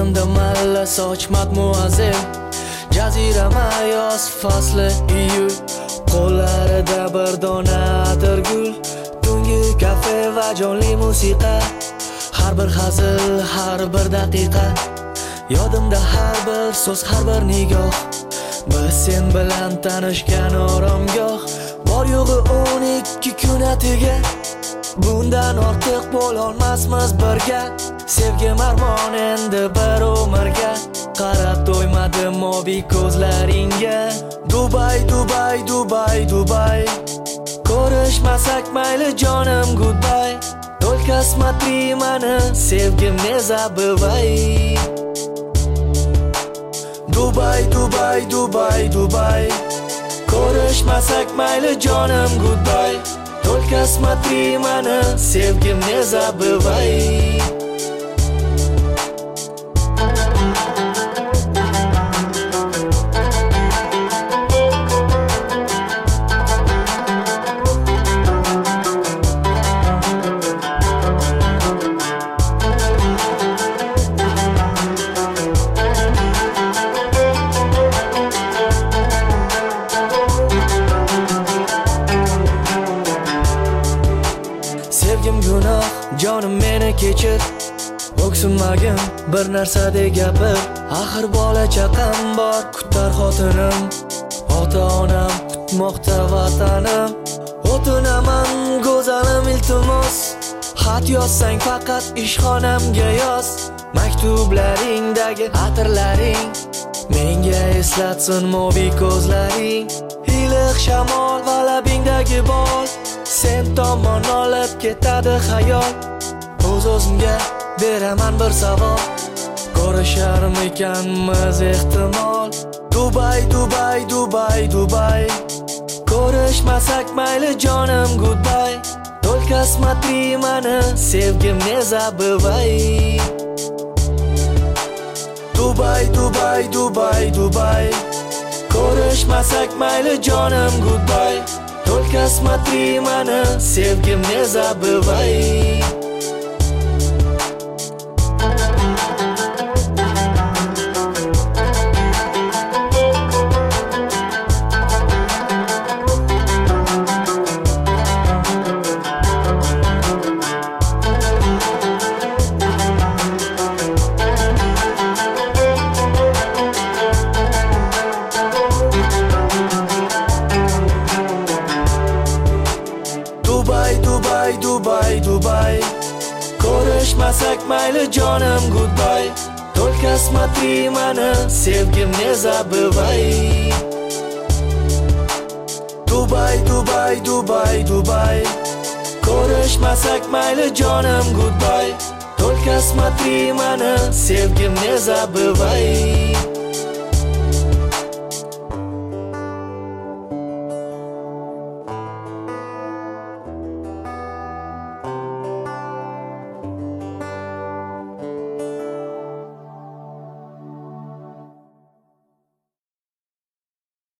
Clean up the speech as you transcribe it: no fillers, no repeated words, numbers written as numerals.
yonimda malla sochmat muazzam. Jazirama yoz fasli iyul, qo'llarida bir dona atirgul. Tungi kafe va jonli musiqa, har bir hazil, har bir daqiqa. Yodimda har bir so'z, har bir nigoh. Biz sen bilan tanishgan oromgoh. Bor yo'g'i 12 kun atiga, bundan ortiq bo'lolmasmiz birga. Sevgim armon endi bir umrga, qarab to'ymadim mo'bi ko'zlaringga. Dubai, Dubai, Dubai, Dubai. Ko'rishmasak mayli jonim goodbye. Только смотри mani, sevgim ne забывай. Dubai, Dubai, Dubai, Dubai. Ko'rishmasak mayli jonim goodbye. Только смотри mani, sevgim ne забывай. Sevgim gunoh, jonim meni kechir. O'ksinmagin bir narsada gapir. Axir bola chaqam bor, kutar xotinim. Ota-onam kutmoqda vatanim. O'tinaman go'zalim iltimos. Xat yozsang faqat ishxonamga yoz. Maktublaringdagi atirlaring menga eslatsin mo'bi ko'zlaring. Iliq shamol va labingdagi bol, sen tomon olib ketadi xayol. O'z-o'zimga beraman bir savol, ko'risharmikanmiz ehtimol. Dubai, Dubai, Dubai, Dubai. Ko'rishmasak mayli jonim goodbye. Только смотри mani, sevgim ne забывай. Dubai, Dubai, Dubai, Dubai. Ko'rishmasak mayli jonim goodbye. Только смотри mani, sevgim ne забывай. Dubai, Dubai, Dubai, Dubai. Ko'rishmasak mayli jonim goodbye. Только смотри mani, sevgim ne забывай. Dubai, Dubai, Dubai, Dubai. Ko'rishmasak mayli jonim goodbye. Только смотри mani, sevgim ne забывай.